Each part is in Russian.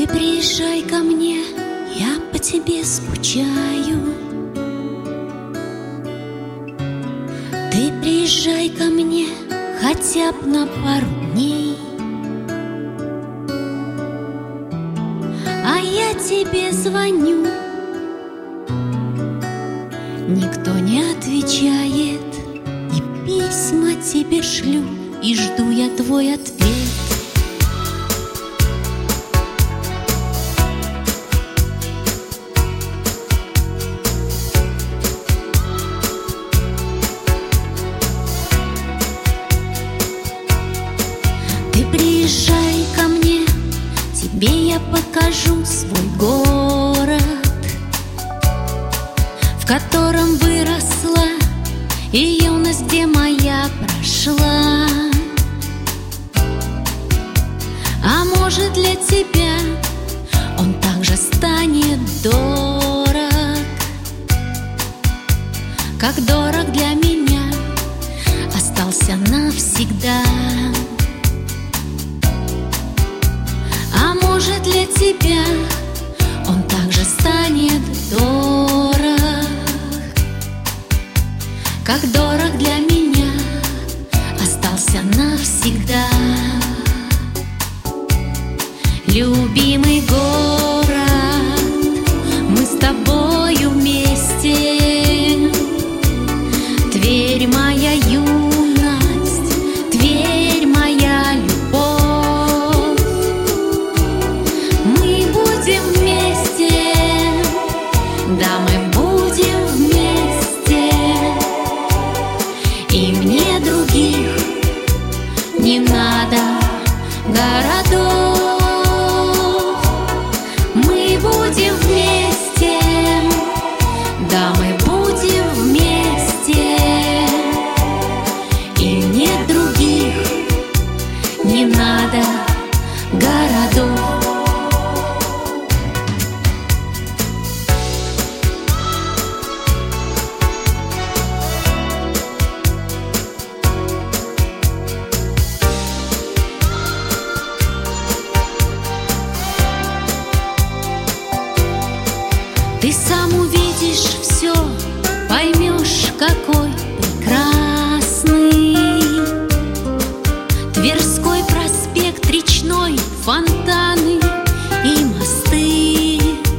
Ты приезжай ко мне, я по тебе скучаю. Ты приезжай ко мне хотя бы на пару дней, а я тебе звоню, никто не отвечает, и письма тебе шлю, и жду я твой ответ. Ты приезжай ко мне, тебе я покажу свой город, в котором выросла и юность, где моя прошла. А может, для тебя он также станет дорог, как дорог для меня остался навсегда. А может, для тебя он также станет дорог, как дорог для меня остался навсегда. Любимый город, мы с тобою вместе. Тверь моя юность, Тверь моя любовь. Мы будем вместе, да, мы будем вместе. И мне других не надо городов. Мы будем вместе, да, мы будем вместе. И мне других не надо городов. Ты сам увидишь все, поймешь, какой прекрасный Тверской проспект, речной, фонтаны и мосты.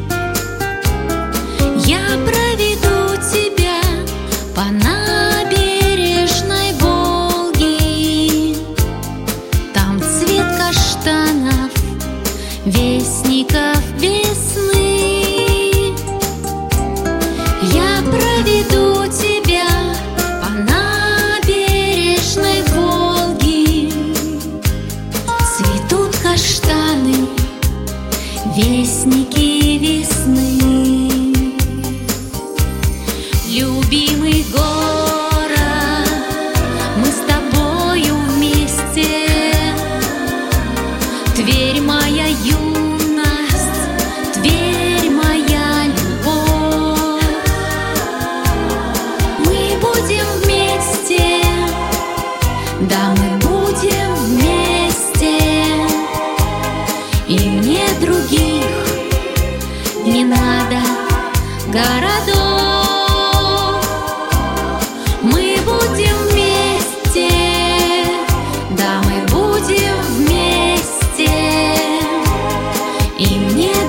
Я проведу тебя по набережной Волги. Там цвет каштанов, вестников весны. Я проведу тебя по набережной Волги. Цветут каштаны, вестники весны. Любимый город, мы с тобою вместе. Тверь моя юность, Тверь моя любовь. Мы будем вместе, да, мы будем вместе. И мне других не надо городов. Мы будем вместе, да, мы будем вместе. И мне